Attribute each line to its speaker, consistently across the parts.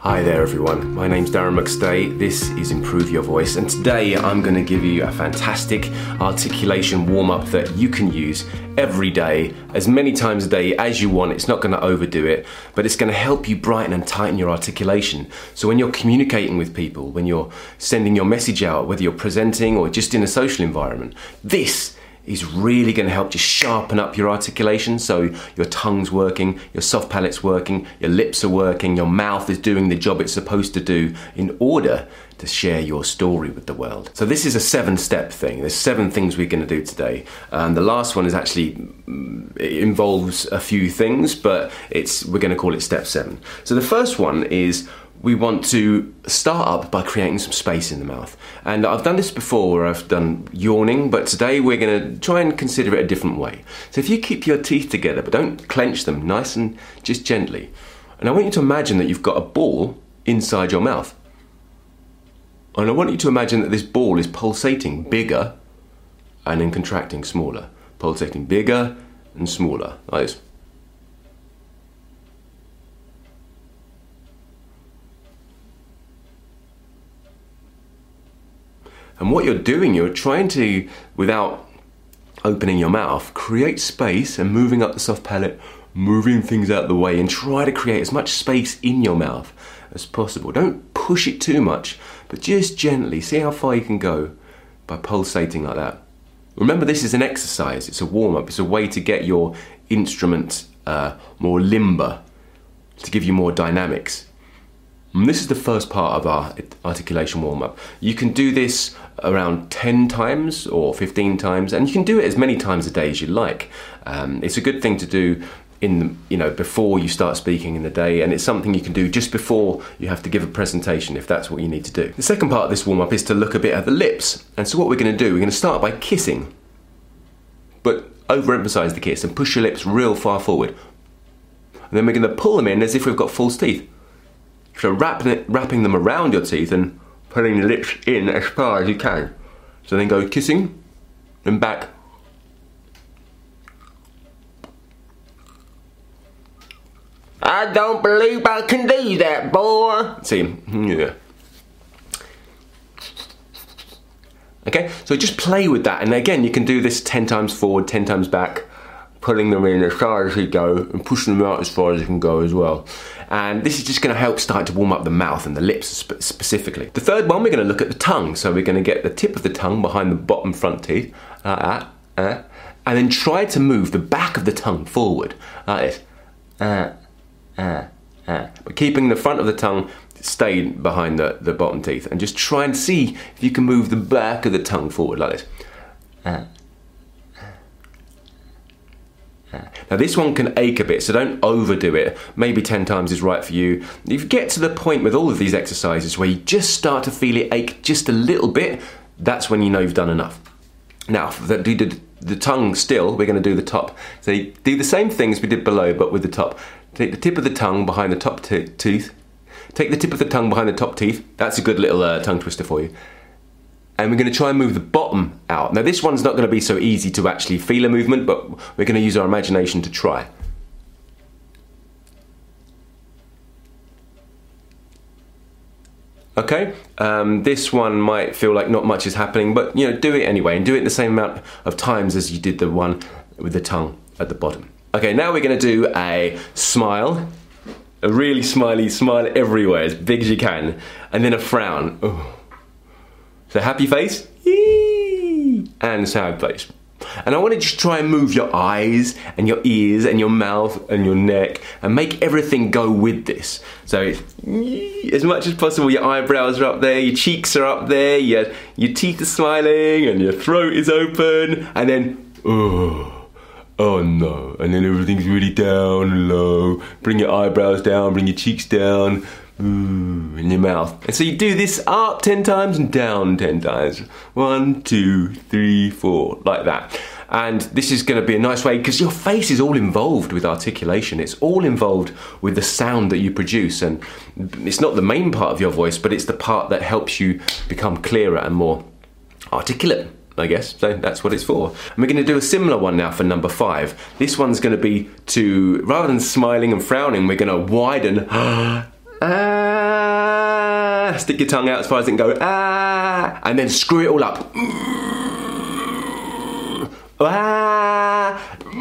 Speaker 1: Hi there everyone, my name's Darren McStay, this is Improve Your Voice, and today I'm going to give you a fantastic articulation warm-up that you can use every day, as many times a day as you want. It's not going to overdo it, but it's going to help you brighten and tighten your articulation. So when you're communicating with people, when you're sending your message out, whether you're presenting or just in a social environment, this is really going to help just sharpen up your articulation, so your tongue's working, your soft palate's working, your lips are working, your mouth is doing the job it's supposed to do in order to share your story with the world. So this is a 7-step thing. There's 7 things we're going to do today. The last one is actually, it involves a few things, but we're going to call it step 7. So the first one is we want to start up by creating some space in the mouth. And I've done this before where I've done yawning, but today we're going to try and consider it a different way. So if you keep your teeth together, but don't clench them, nice and just gently. And I want you to imagine that you've got a ball inside your mouth. And I want you to imagine that this ball is pulsating bigger and then contracting smaller. Pulsating bigger and smaller, like this. And what you're doing, you're trying to, without opening your mouth, create space and moving up the soft palate, moving things out of the way, and try to create as much space in your mouth as possible. Don't push it too much, but just gently see how far you can go by pulsating like that. Remember, this is an exercise, it's a warm-up, it's a way to get your instrument more limber, to give you more dynamics. And this is the first part of our articulation warm-up. You can do this around 10 times or 15 times, and you can do it as many times a day as you like. It's a good thing to do before you start speaking in the day, and it's something you can do just before you have to give a presentation if that's what you need to do. The second part of this warm-up is to look a bit at the lips. And so what we're going to do, we're going to start by kissing, but overemphasize the kiss and push your lips real far forward. And then we're going to pull them in as if we've got false teeth. So wrapping them around your teeth and putting the lips in as far as you can. So then go kissing, then back. I don't believe I can do that, boy. See, yeah. Okay, so just play with that. And again, you can do this 10 times forward, 10 times back, putting them in as far as you go and pushing them out as far as you can go as well. And this is just going to help start to warm up the mouth and the lips specifically. The third one, we're going to look at the tongue. So we're going to get the tip of the tongue behind the bottom front teeth, and then try to move the back of the tongue forward, like this. But keeping the front of the tongue stay behind the bottom teeth, and just try and see if you can move the back of the tongue forward like this. Now this one can ache a bit, so don't overdo it. Maybe 10 times is right for you. If you get to the point with all of these exercises where you just start to feel it ache just a little bit, that's when you know you've done enough. Now, for the tongue still, we're going to do the top. So you do the same things we did below, but with the top. Take the tip of the tongue behind the top tooth. Take the tip of the tongue behind the top teeth. That's a good little tongue twister for you. And we're going to try and move the bottom out. Now this one's not going to be so easy to actually feel a movement, but we're going to use our imagination to try. Okay, this one might feel like not much is happening, but do it anyway, and do it the same amount of times as you did the one with the tongue at the bottom. Okay, now we're going to do a smile, a really smiley smile everywhere, as big as you can, and then a frown. Oh. So happy face, yee, and sad face. And I want to just try and move your eyes and your ears and your mouth and your neck and make everything go with this. So it's, as much as possible, your eyebrows are up there, your cheeks are up there, your teeth are smiling and your throat is open, and then, oh no, and then everything's really down and low. Bring your eyebrows down, bring your cheeks down, in your mouth. And so you do this up 10 times and down 10 times. 1, 2, 3, 4, like that. And this is going to be a nice way, because your face is all involved with articulation. It's all involved with the sound that you produce. And it's not the main part of your voice, but it's the part that helps you become clearer and more articulate, I guess. So that's what it's for. And we're going to do a similar one now for number 5. This one's going to be to, rather than smiling and frowning, we're going to widen Ah. Stick your tongue out as far as it can go. Ah. And then screw it all up. Ah.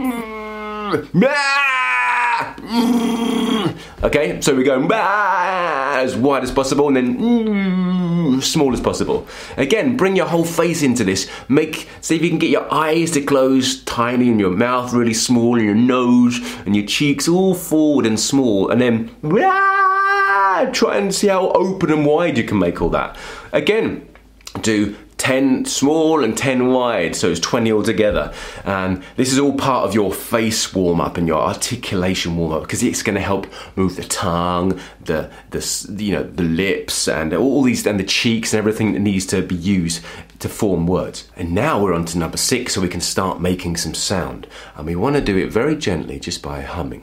Speaker 1: Okay, so we're going as wide as possible and then small as possible. Again, bring your whole face into this. See if you can get your eyes to close tiny and your mouth really small and your nose and your cheeks all forward and small, and then try and see how open and wide you can make all that. Again, do 10 small and 10 wide, so it's 20 altogether. And this is all part of your face warm-up and your articulation warm-up, because it's going to help move the tongue, the lips, and all these, and the cheeks and everything that needs to be used to form words. And now we're on to number 6, so we can start making some sound. And we want to do it very gently, just by humming.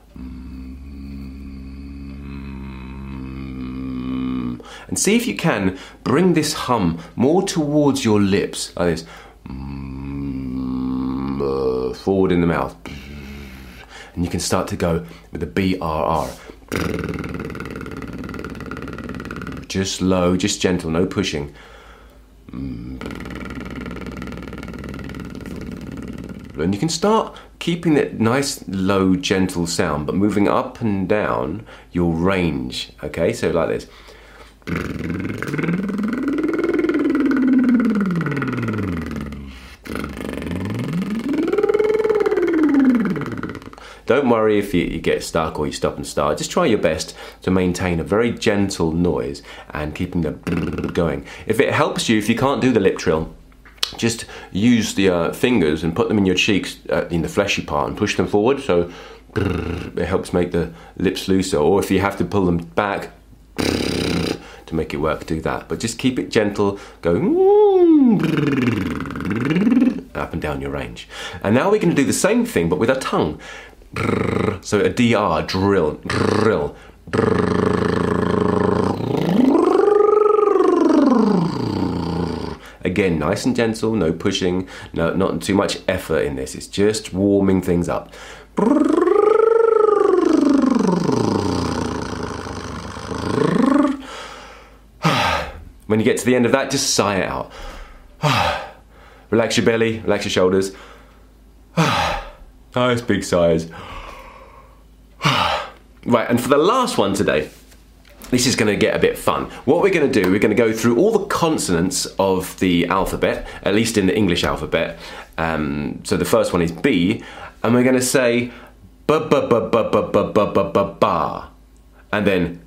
Speaker 1: And see if you can bring this hum more towards your lips, like this. Forward in the mouth. And you can start to go with the BRR. Just low, just gentle, no pushing. And you can start keeping that nice, low, gentle sound, but moving up and down your range. Okay, so like this. Don't worry if you get stuck or you stop and start. Just try your best to maintain a very gentle noise and keeping the going. If it helps you, if you can't do the lip trill, just use the fingers and put them in your cheeks in the fleshy part and push them forward, so it helps make the lips looser. Or if you have to pull them back to make it work, do that. But just keep it gentle, go up and down your range. And now we're going to do the same thing but with our tongue. So a DR, drill, drill. Again, nice and gentle, no pushing, no, not too much effort in this. It's just warming things up. When you get to the end of that, just sigh it out. Relax your belly, relax your shoulders. Nice big sighs. Right, and for the last one today, this is going to get a bit fun. What we're going to do, we're going to go through all the consonants of the alphabet, at least in the English alphabet. So the first one is B, and we're going to say ba, and then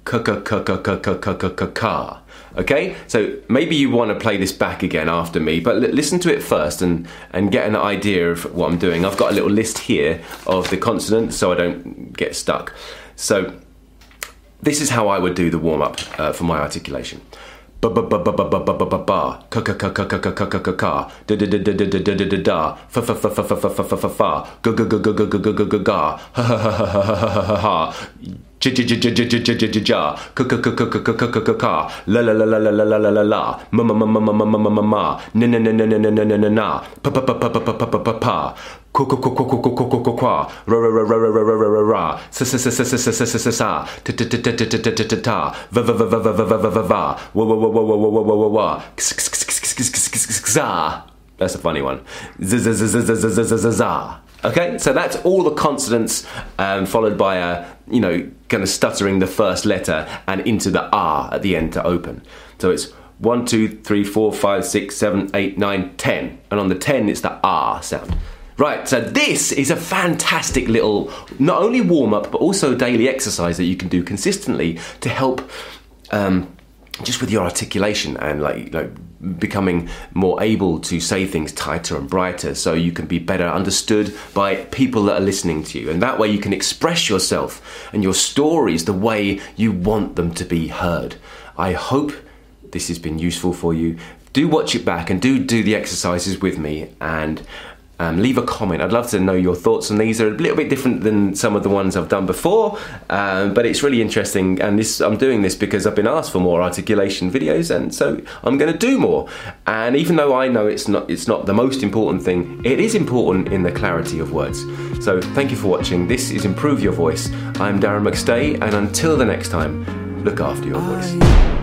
Speaker 1: ka. Okay, so maybe you want to play this back again after me, but listen to it first and get an idea of what I'm doing. I've got a little list here of the consonants so I don't get stuck. So this is how I would do the warm-up for my articulation. Ba ba ba ba ba ba ba ba ba ba ka ka ka ka ka ka ka ka ka ka da da da da da da da da da fa fa fa fa fa fa fa fa fa fa ga ga ga ga ga ga ga ga ga ha ha ha ha ha ha ha ha ja ja ja ja ja ja ja ja ja ka ka ka ka ka ka ka ka ka la la la la la la la la la ma ma ma ma ma ma ma ma ma na na na na na na na na na pa pa pa pa pa pa pa pa pa ko ko ko ko ko ko ko ko ko ra ra ra ra ra ra ra ra ra sa sa sa sa sa sa sa sa sa sa ta ta ta ta ta ta ta ta ta va va va va va va va va va wa wa wa wa wa wa wa wa wa. That's a funny one. Okay, so that's all the consonants followed by a, kind of stuttering the first letter and into the R at the end to open. So it's 1, 2, 3, 4, 5, 6, 7, 8, 9, 10. And on the 10 it's the R sound. Right, so this is a fantastic little, not only warm-up, but also daily exercise that you can do consistently to help just with your articulation and like becoming more able to say things tighter and brighter so you can be better understood by people that are listening to you. And that way you can express yourself and your stories the way you want them to be heard. I hope this has been useful for you. Do watch it back and do the exercises with me, and leave a comment. I'd love to know your thoughts on these. They're a little bit different than some of the ones I've done before, but it's really interesting, and I'm doing this because I've been asked for more articulation videos, and so I'm going to do more. And even though I know it's not the most important thing, it is important in the clarity of words. So thank you for watching. This is Improve Your Voice. I'm Darren McStay, and until the next time, look after your voice.